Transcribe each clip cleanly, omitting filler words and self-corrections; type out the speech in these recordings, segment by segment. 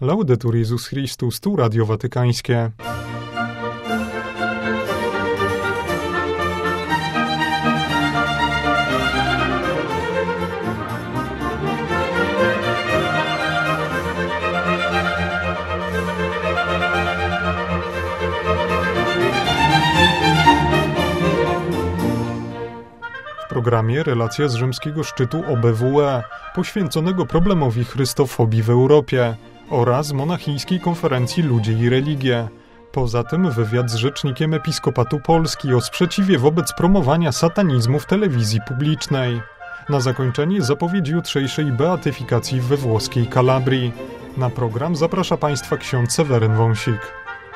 Laudetur Jezus Chrystus, tu Radio Watykańskie. W programie relacja z rzymskiego szczytu OBWE, poświęconego problemowi chrystofobii w Europie oraz monachijskiej konferencji Ludzie i religie. Poza tym wywiad z rzecznikiem Episkopatu Polski o sprzeciwie wobec promowania satanizmu w telewizji publicznej. Na zakończenie zapowiedź jutrzejszej beatyfikacji we włoskiej Kalabrii. Na program zaprasza Państwa ksiądz Seweryn Wąsik.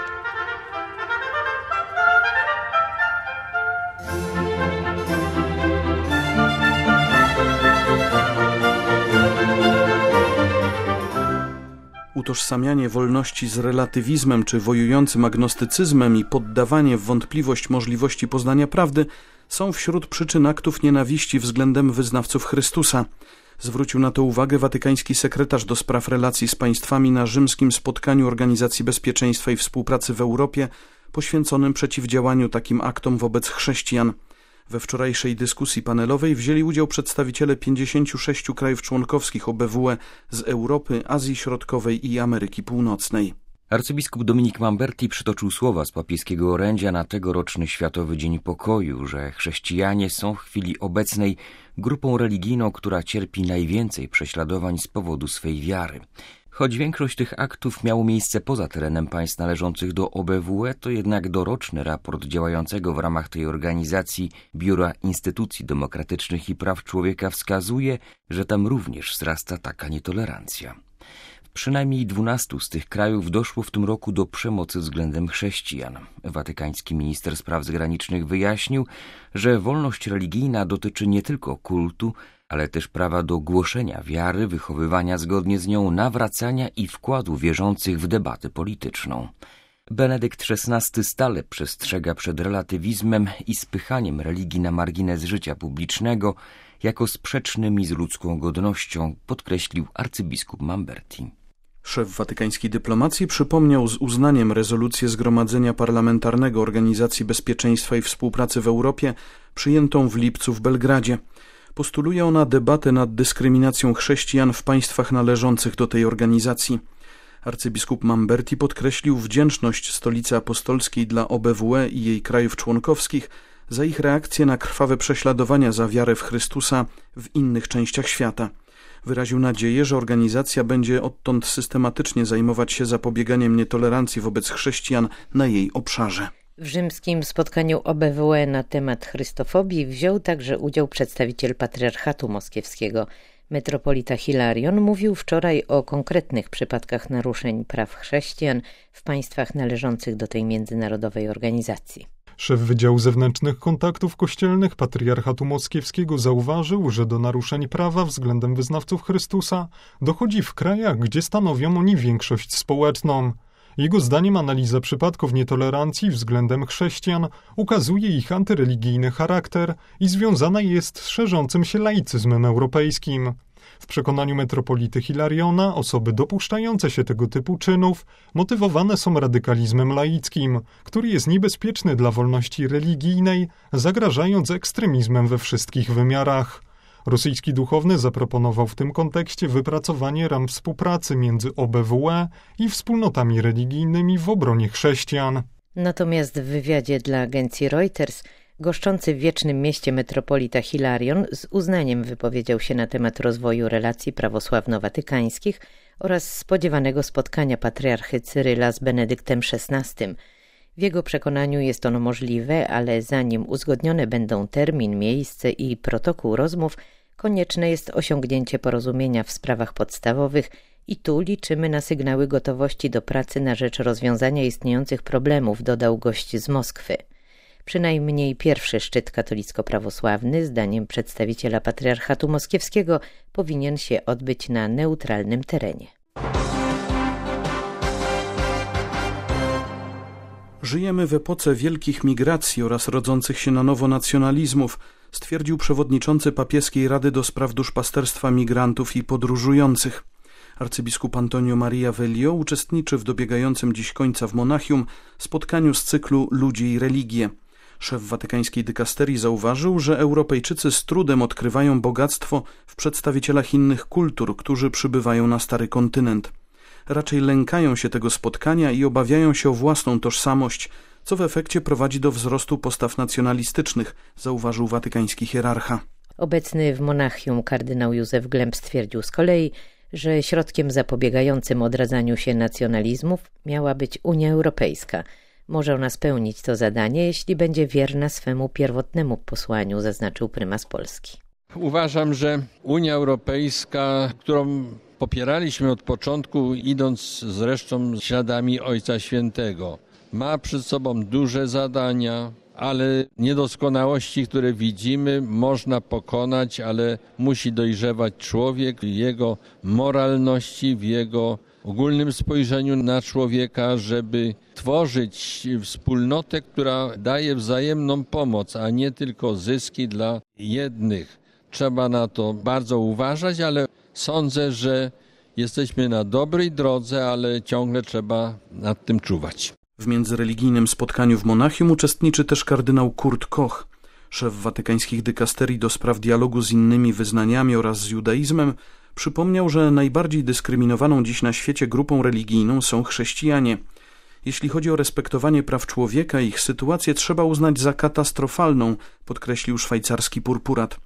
Utożsamianie wolności z relatywizmem czy wojującym agnostycyzmem i poddawanie w wątpliwość możliwości poznania prawdy są wśród przyczyn aktów nienawiści względem wyznawców Chrystusa. Zwrócił na to uwagę watykański sekretarz do spraw relacji z państwami na rzymskim spotkaniu Organizacji Bezpieczeństwa i Współpracy w Europie poświęconym przeciwdziałaniu takim aktom wobec chrześcijan. We wczorajszej dyskusji panelowej wzięli udział przedstawiciele 56 krajów członkowskich OBWE z Europy, Azji Środkowej i Ameryki Północnej. Arcybiskup Dominik Mamberti przytoczył słowa z papieskiego orędzia na tegoroczny Światowy Dzień Pokoju, że chrześcijanie są w chwili obecnej grupą religijną, która cierpi najwięcej prześladowań z powodu swej wiary. Choć większość tych aktów miało miejsce poza terenem państw należących do OBWE, to jednak doroczny raport działającego w ramach tej organizacji Biura Instytucji Demokratycznych i Praw Człowieka wskazuje, że tam również wzrasta taka nietolerancja. W przynajmniej 12 z tych krajów doszło w tym roku do przemocy względem chrześcijan. Watykański minister spraw zagranicznych wyjaśnił, że wolność religijna dotyczy nie tylko kultu, ale też prawa do głoszenia wiary, wychowywania zgodnie z nią, nawracania i wkładu wierzących w debatę polityczną. Benedykt XVI stale przestrzega przed relatywizmem i spychaniem religii na margines życia publicznego jako sprzecznymi z ludzką godnością, podkreślił arcybiskup Mamberti. Szef watykańskiej dyplomacji przypomniał z uznaniem rezolucję Zgromadzenia Parlamentarnego Organizacji Bezpieczeństwa i Współpracy w Europie przyjętą w lipcu w Belgradzie. Postuluje ona debatę nad dyskryminacją chrześcijan w państwach należących do tej organizacji. Arcybiskup Mamberti podkreślił wdzięczność Stolicy Apostolskiej dla OBWE i jej krajów członkowskich za ich reakcję na krwawe prześladowania za wiarę w Chrystusa w innych częściach świata. Wyraził nadzieję, że organizacja będzie odtąd systematycznie zajmować się zapobieganiem nietolerancji wobec chrześcijan na jej obszarze. W rzymskim spotkaniu OBWE na temat chrystofobii wziął także udział przedstawiciel Patriarchatu Moskiewskiego. Metropolita Hilarion mówił wczoraj o konkretnych przypadkach naruszeń praw chrześcijan w państwach należących do tej międzynarodowej organizacji. Szef Wydziału Zewnętrznych Kontaktów Kościelnych Patriarchatu Moskiewskiego zauważył, że do naruszeń prawa względem wyznawców Chrystusa dochodzi w krajach, gdzie stanowią oni większość społeczną. Jego zdaniem analiza przypadków nietolerancji względem chrześcijan ukazuje ich antyreligijny charakter i związana jest z szerzącym się laicyzmem europejskim. W przekonaniu metropolity Hilariona osoby dopuszczające się tego typu czynów motywowane są radykalizmem laickim, który jest niebezpieczny dla wolności religijnej, zagrażając ekstremizmem we wszystkich wymiarach. Rosyjski duchowny zaproponował w tym kontekście wypracowanie ram współpracy między OBWE i wspólnotami religijnymi w obronie chrześcijan. Natomiast w wywiadzie dla agencji Reuters goszczący w Wiecznym Mieście metropolita Hilarion z uznaniem wypowiedział się na temat rozwoju relacji prawosławno-watykańskich oraz spodziewanego spotkania patriarchy Cyryla z Benedyktem XVI. W jego przekonaniu jest ono możliwe, ale zanim uzgodnione będą termin, miejsce i protokół rozmów, konieczne jest osiągnięcie porozumienia w sprawach podstawowych i tu liczymy na sygnały gotowości do pracy na rzecz rozwiązania istniejących problemów, dodał gość z Moskwy. Przynajmniej pierwszy szczyt katolicko-prawosławny, zdaniem przedstawiciela Patriarchatu Moskiewskiego, powinien się odbyć na neutralnym terenie. Żyjemy w epoce wielkich migracji oraz rodzących się na nowo nacjonalizmów, stwierdził przewodniczący papieskiej Rady do spraw duszpasterstwa migrantów i podróżujących. Arcybiskup Antonio Maria Velio uczestniczy w dobiegającym dziś końca w Monachium spotkaniu z cyklu Ludzie i religie. Szef watykańskiej dykasterii zauważył, że Europejczycy z trudem odkrywają bogactwo w przedstawicielach innych kultur, którzy przybywają na stary kontynent. Raczej lękają się tego spotkania i obawiają się o własną tożsamość, co w efekcie prowadzi do wzrostu postaw nacjonalistycznych, zauważył watykański hierarcha. Obecny w Monachium kardynał Józef Glemp stwierdził z kolei, że środkiem zapobiegającym odradzaniu się nacjonalizmów miała być Unia Europejska. Może ona spełnić to zadanie, jeśli będzie wierna swemu pierwotnemu posłaniu, zaznaczył prymas Polski. Uważam, że Unia Europejska, którą popieraliśmy od początku, idąc zresztą śladami Ojca Świętego, ma przed sobą duże zadania, ale niedoskonałości, które widzimy, można pokonać, ale musi dojrzewać człowiek w jego moralności, w jego ogólnym spojrzeniu na człowieka, żeby tworzyć wspólnotę, która daje wzajemną pomoc, a nie tylko zyski dla jednych. Trzeba na to bardzo uważać, ale sądzę, że jesteśmy na dobrej drodze, ale ciągle trzeba nad tym czuwać. W międzyreligijnym spotkaniu w Monachium uczestniczy też kardynał Kurt Koch. Szef watykańskich dykasterii do spraw dialogu z innymi wyznaniami oraz z judaizmem przypomniał, że najbardziej dyskryminowaną dziś na świecie grupą religijną są chrześcijanie. Jeśli chodzi o respektowanie praw człowieka, ich sytuację trzeba uznać za katastrofalną, podkreślił szwajcarski purpurat.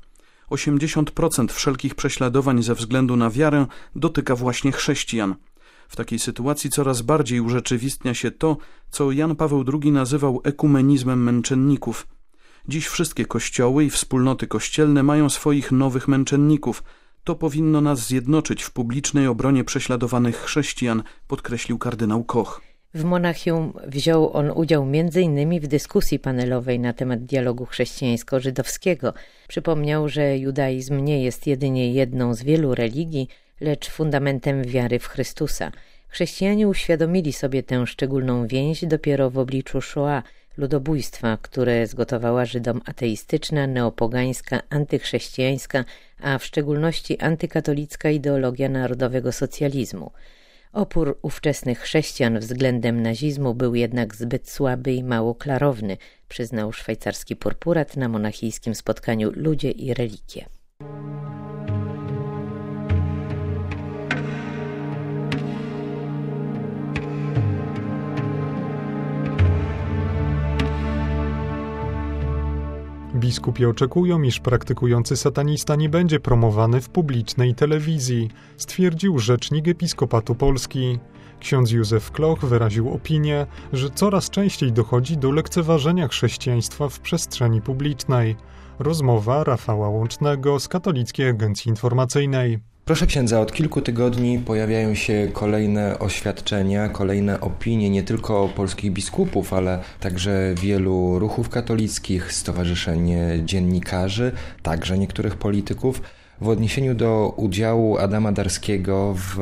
80% wszelkich prześladowań ze względu na wiarę dotyka właśnie chrześcijan. W takiej sytuacji coraz bardziej urzeczywistnia się to, co Jan Paweł II nazywał ekumenizmem męczenników. Dziś wszystkie kościoły i wspólnoty kościelne mają swoich nowych męczenników. To powinno nas zjednoczyć w publicznej obronie prześladowanych chrześcijan, podkreślił kardynał Koch. W Monachium wziął on udział m.in. w dyskusji panelowej na temat dialogu chrześcijańsko-żydowskiego. Przypomniał, że judaizm nie jest jedynie jedną z wielu religii, lecz fundamentem wiary w Chrystusa. Chrześcijanie uświadomili sobie tę szczególną więź dopiero w obliczu Shoah, ludobójstwa, które zgotowała Żydom ateistyczna, neopogańska, antychrześcijańska, a w szczególności antykatolicka ideologia narodowego socjalizmu. Opór ówczesnych chrześcijan względem nazizmu był jednak zbyt słaby i mało klarowny, przyznał szwajcarski purpurat na monachijskim spotkaniu Ludzie i religie. Biskupi oczekują, iż praktykujący satanista nie będzie promowany w publicznej telewizji, stwierdził rzecznik Episkopatu Polski. Ksiądz Józef Kloch wyraził opinię, że coraz częściej dochodzi do lekceważenia chrześcijaństwa w przestrzeni publicznej. Rozmowa Rafała Łącznego z Katolickiej Agencji Informacyjnej. Proszę księdza, od kilku tygodni pojawiają się kolejne oświadczenia, kolejne opinie nie tylko polskich biskupów, ale także wielu ruchów katolickich, stowarzyszeń dziennikarzy, także niektórych polityków w odniesieniu do udziału Adama Darskiego w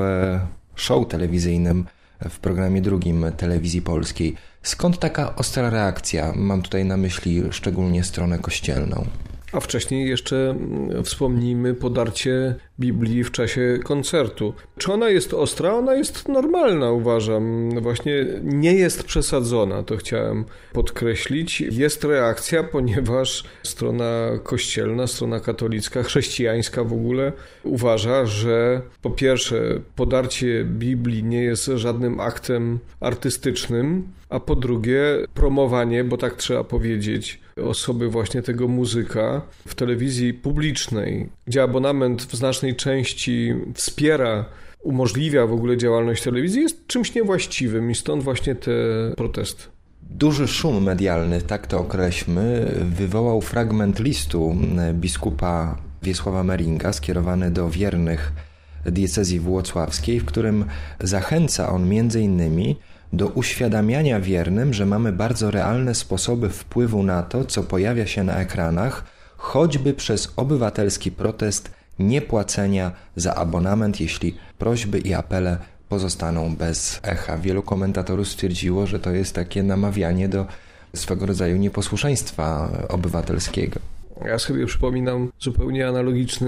show telewizyjnym w programie drugim Telewizji Polskiej. Skąd taka ostra reakcja? Mam tutaj na myśli szczególnie stronę kościelną. A wcześniej jeszcze wspomnijmy podarcie Biblii w czasie koncertu. Czy ona jest ostra? Ona jest normalna, uważam. Właśnie nie jest przesadzona, to chciałem podkreślić. Jest reakcja, ponieważ strona kościelna, strona katolicka, chrześcijańska w ogóle uważa, że po pierwsze podarcie Biblii nie jest żadnym aktem artystycznym, a po drugie promowanie, bo tak trzeba powiedzieć, osoby właśnie tego muzyka w telewizji publicznej, gdzie abonament w znacznej części wspiera, umożliwia w ogóle działalność telewizji, jest czymś niewłaściwym i stąd właśnie te protesty. Duży szum medialny, tak to określmy, wywołał fragment listu biskupa Wiesława Meringa skierowany do wiernych diecezji włocławskiej, w którym zachęca on m.in. do uświadamiania wiernym, że mamy bardzo realne sposoby wpływu na to, co pojawia się na ekranach, choćby przez obywatelski protest niepłacenia za abonament, jeśli prośby i apele pozostaną bez echa. Wielu komentatorów stwierdziło, że to jest takie namawianie do swego rodzaju nieposłuszeństwa obywatelskiego. Ja sobie przypominam zupełnie analogiczny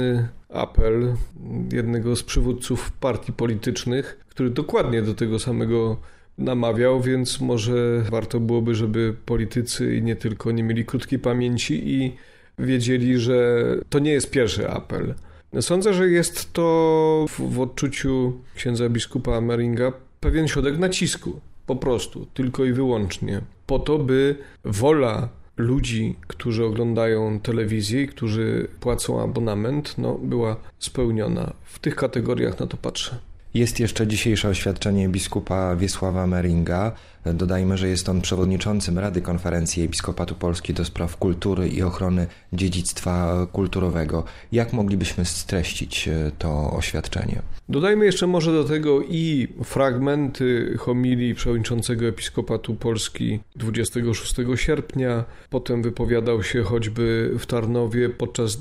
apel jednego z przywódców partii politycznych, który dokładnie do tego samego namawiał, więc może warto byłoby, żeby politycy i nie tylko nie mieli krótkiej pamięci i wiedzieli, że to nie jest pierwszy apel. Sądzę, że jest to w odczuciu księdza biskupa Meringa pewien środek nacisku, po prostu, tylko i wyłącznie, po to, by wola ludzi, którzy oglądają telewizję i którzy płacą abonament, była spełniona. W tych kategoriach na to patrzę. Jest jeszcze dzisiejsze oświadczenie biskupa Wiesława Meringa. Dodajmy, że jest on przewodniczącym Rady Konferencji Episkopatu Polski do spraw kultury i ochrony dziedzictwa kulturowego. Jak moglibyśmy streścić to oświadczenie? Dodajmy jeszcze może do tego i fragmenty homilii przewodniczącego Episkopatu Polski 26 sierpnia. Potem wypowiadał się choćby w Tarnowie podczas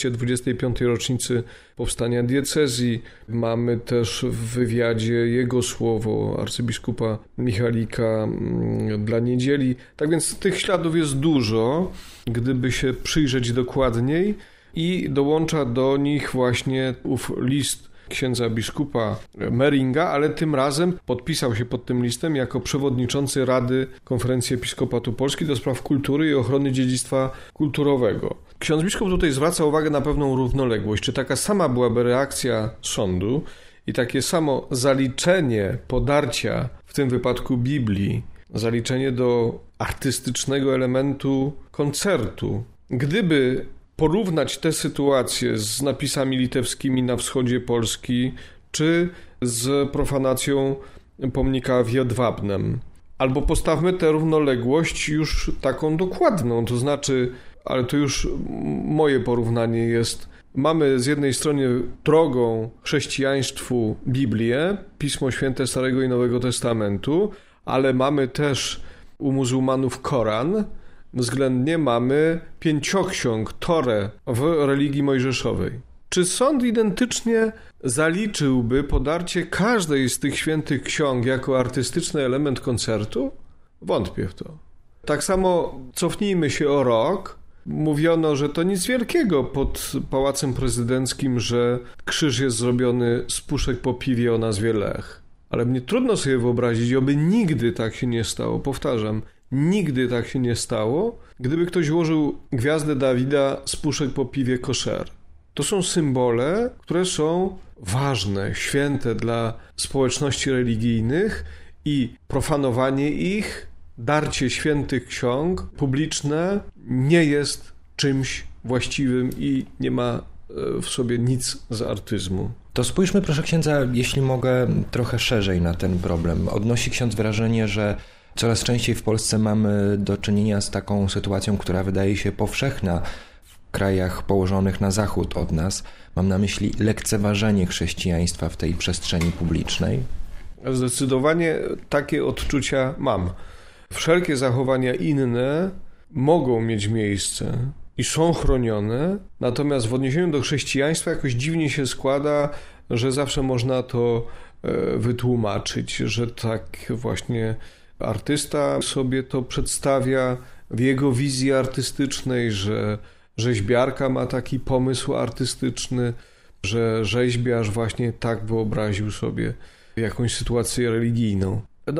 225. rocznicy powstania diecezji. Mamy też w wywiadzie jego słowo arcybiskupa Michalika dla Niedzieli. Tak więc tych śladów jest dużo, gdyby się przyjrzeć dokładniej, i dołącza do nich właśnie ów list księdza biskupa Meringa, ale tym razem podpisał się pod tym listem jako przewodniczący Rady Konferencji Episkopatu Polski do spraw kultury i ochrony dziedzictwa kulturowego. Ksiądz biskup tutaj zwraca uwagę na pewną równoległość. Czy taka sama byłaby reakcja sądu i takie samo zaliczenie podarcia, w tym wypadku Biblii, zaliczenie do artystycznego elementu koncertu, gdyby porównać tę sytuację z napisami litewskimi na wschodzie Polski, czy z profanacją pomnika w Jedwabnem? Albo postawmy tę równoległość już taką dokładną, to znaczy, ale to już moje porównanie jest, mamy z jednej strony drogą chrześcijaństwu Biblię, Pismo Święte Starego i Nowego Testamentu, ale mamy też u muzułmanów Koran, względnie mamy pięcioksiąg, Torę w religii mojżeszowej. Czy sąd identycznie zaliczyłby podarcie każdej z tych świętych ksiąg jako artystyczny element koncertu? Wątpię w to. Tak samo cofnijmy się o rok. Mówiono, że to nic wielkiego pod Pałacem Prezydenckim, że krzyż jest zrobiony z puszek po piwie o nazwie Lech. Ale mnie trudno sobie wyobrazić, oby nigdy tak się nie stało. Powtarzam, nigdy tak się nie stało, gdyby ktoś ułożył gwiazdę Dawida z puszek po piwie koszer. To są symbole, które są ważne, święte dla społeczności religijnych i profanowanie ich, darcie świętych ksiąg publiczne nie jest czymś właściwym i nie ma w sobie nic z artyzmu. To spójrzmy, proszę księdza, jeśli mogę, trochę szerzej na ten problem. Odnosi ksiądz wrażenie, że coraz częściej w Polsce mamy do czynienia z taką sytuacją, która wydaje się powszechna w krajach położonych na zachód od nas. Mam na myśli lekceważenie chrześcijaństwa w tej przestrzeni publicznej. Zdecydowanie takie odczucia mam. Wszelkie zachowania inne mogą mieć miejsce i są chronione, natomiast w odniesieniu do chrześcijaństwa jakoś dziwnie się składa, że zawsze można to wytłumaczyć, że tak właśnie artysta sobie to przedstawia w jego wizji artystycznej, że rzeźbiarka ma taki pomysł artystyczny, że rzeźbiarz właśnie tak wyobraził sobie jakąś sytuację religijną.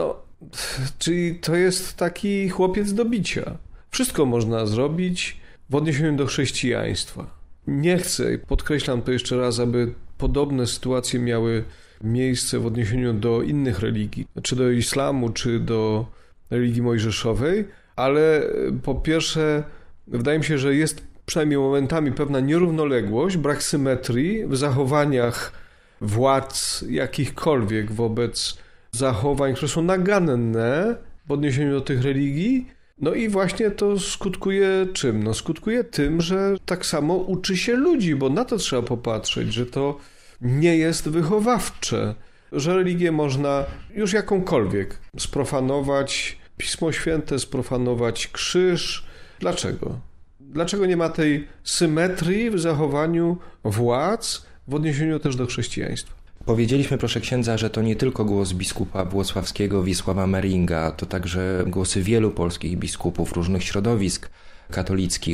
Czyli to jest taki chłopiec do bicia. Wszystko można zrobić w odniesieniu do chrześcijaństwa. Nie chcę, podkreślam to jeszcze raz, aby podobne sytuacje miały miejsce w odniesieniu do innych religii, czy do islamu, czy do religii mojżeszowej, ale po pierwsze wydaje mi się, że jest przynajmniej momentami pewna nierównoległość, brak symetrii w zachowaniach władz jakichkolwiek wobec zachowań, które są naganne w odniesieniu do tych religii. No i właśnie to skutkuje czym? Skutkuje tym, że tak samo uczy się ludzi, bo na to trzeba popatrzeć, że to nie jest wychowawcze, że religię można już jakąkolwiek sprofanować, Pismo Święte sprofanować, krzyż. Dlaczego? Dlaczego nie ma tej symetrii w zachowaniu władz w odniesieniu też do chrześcijaństwa? Powiedzieliśmy, proszę księdza, że to nie tylko głos biskupa włocławskiego Wiesława Meringa, to także głosy wielu polskich biskupów, różnych środowisk katolickich.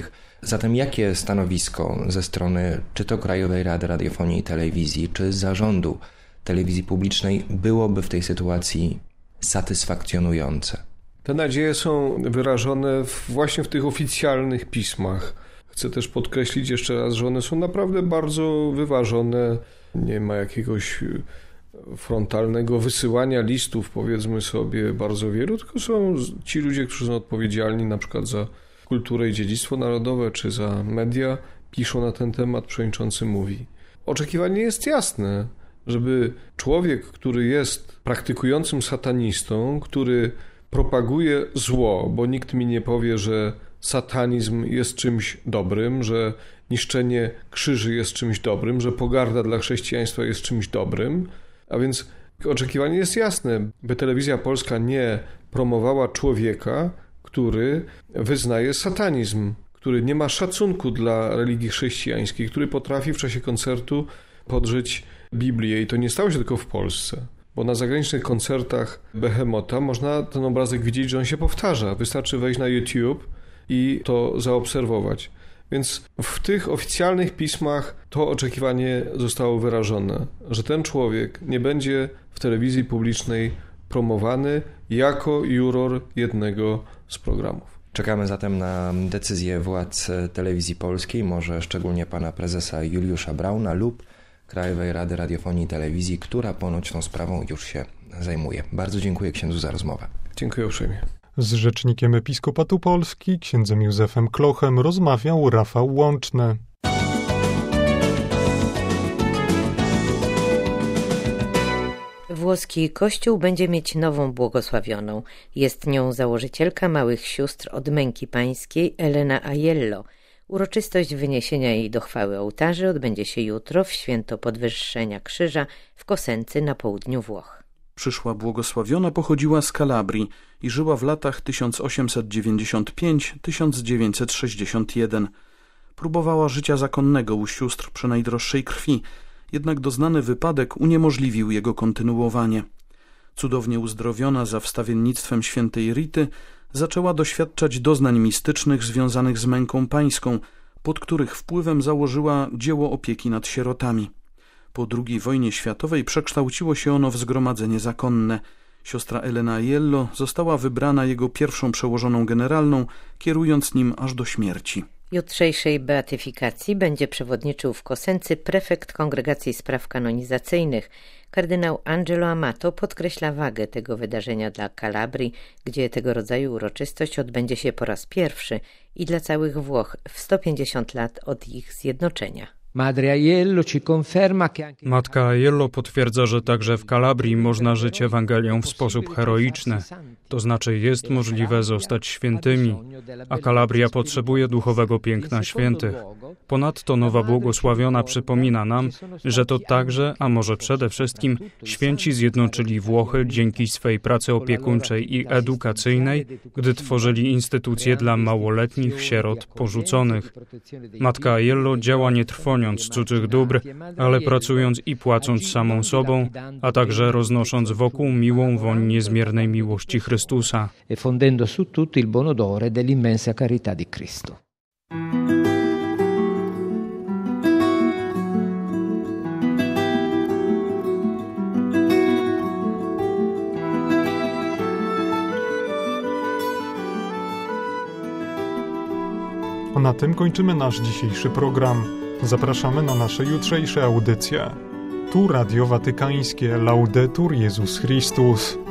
Zatem jakie stanowisko ze strony czy to Krajowej Rady Radiofonii i Telewizji, czy zarządu telewizji publicznej byłoby w tej sytuacji satysfakcjonujące? Te nadzieje są wyrażone właśnie w tych oficjalnych pismach. Chcę też podkreślić jeszcze raz, że one są naprawdę bardzo wyważone. Nie ma jakiegoś frontalnego wysyłania listów, powiedzmy sobie, bardzo wielu, tylko są ci ludzie, którzy są odpowiedzialni na przykład za kulturę i dziedzictwo narodowe, czy za media, piszą na ten temat, przewodniczący mówi. Oczekiwanie jest jasne, żeby człowiek, który jest praktykującym satanistą, który propaguje zło, bo nikt mi nie powie, że satanizm jest czymś dobrym, że niszczenie krzyży jest czymś dobrym, że pogarda dla chrześcijaństwa jest czymś dobrym. A więc oczekiwanie jest jasne, by telewizja polska nie promowała człowieka, który wyznaje satanizm, który nie ma szacunku dla religii chrześcijańskiej, który potrafi w czasie koncertu podrzeć Biblię. I to nie stało się tylko w Polsce, bo na zagranicznych koncertach Behemota można ten obrazek widzieć, że on się powtarza. Wystarczy wejść na YouTube i to zaobserwować. Więc w tych oficjalnych pismach to oczekiwanie zostało wyrażone, że ten człowiek nie będzie w telewizji publicznej promowany jako juror jednego z programów. Czekamy zatem na decyzję władz Telewizji Polskiej, może szczególnie pana prezesa Juliusza Brauna lub Krajowej Rady Radiofonii i Telewizji, która ponoć tą sprawą już się zajmuje. Bardzo dziękuję księdzu za rozmowę. Dziękuję uprzejmie. Z rzecznikiem Episkopatu Polski, księdzem Józefem Klochem, rozmawiał Rafał Łączny. Włoski Kościół będzie mieć nową błogosławioną. Jest nią założycielka Małych Sióstr od Męki Pańskiej Elena Aiello. Uroczystość wyniesienia jej do chwały ołtarzy odbędzie się jutro w święto Podwyższenia Krzyża w Cosenzy na południu Włoch. Przyszła błogosławiona pochodziła z Kalabrii i żyła w latach 1895-1961. Próbowała życia zakonnego u sióstr przy najdroższej krwi, jednak doznany wypadek uniemożliwił jego kontynuowanie. Cudownie uzdrowiona za wstawiennictwem świętej Rity, zaczęła doświadczać doznań mistycznych związanych z męką pańską, pod których wpływem założyła dzieło opieki nad sierotami. Po II wojnie światowej przekształciło się ono w zgromadzenie zakonne. Siostra Elena Aiello została wybrana jego pierwszą przełożoną generalną, kierując nim aż do śmierci. Jutrzejszej beatyfikacji będzie przewodniczył w Cosenzy prefekt Kongregacji Spraw Kanonizacyjnych. Kardynał Angelo Amato podkreśla wagę tego wydarzenia dla Kalabrii, gdzie tego rodzaju uroczystość odbędzie się po raz pierwszy i dla całych Włoch w 150 lat od ich zjednoczenia. Matka Aiello potwierdza, że także w Kalabrii można żyć Ewangelią w sposób heroiczny. To znaczy jest możliwe zostać świętymi, a Kalabria potrzebuje duchowego piękna świętych. Ponadto nowa błogosławiona przypomina nam, że to także, a może przede wszystkim, święci zjednoczyli Włochy dzięki swej pracy opiekuńczej i edukacyjnej, gdy tworzyli instytucje dla małoletnich sierot porzuconych. Matka Aiello działa nie trwoniąc cudzych dóbr, ale pracując i płacąc samą sobą, a także roznosząc wokół miłą woń niezmiernej miłości Chrystusa. Fondendo su tutto il buon odore dell'immensa carità di Cristo. A na tym kończymy nasz dzisiejszy program. Zapraszamy na nasze jutrzejsze audycje. Tu Radio Watykańskie. Laudetur Jezus Chrystus.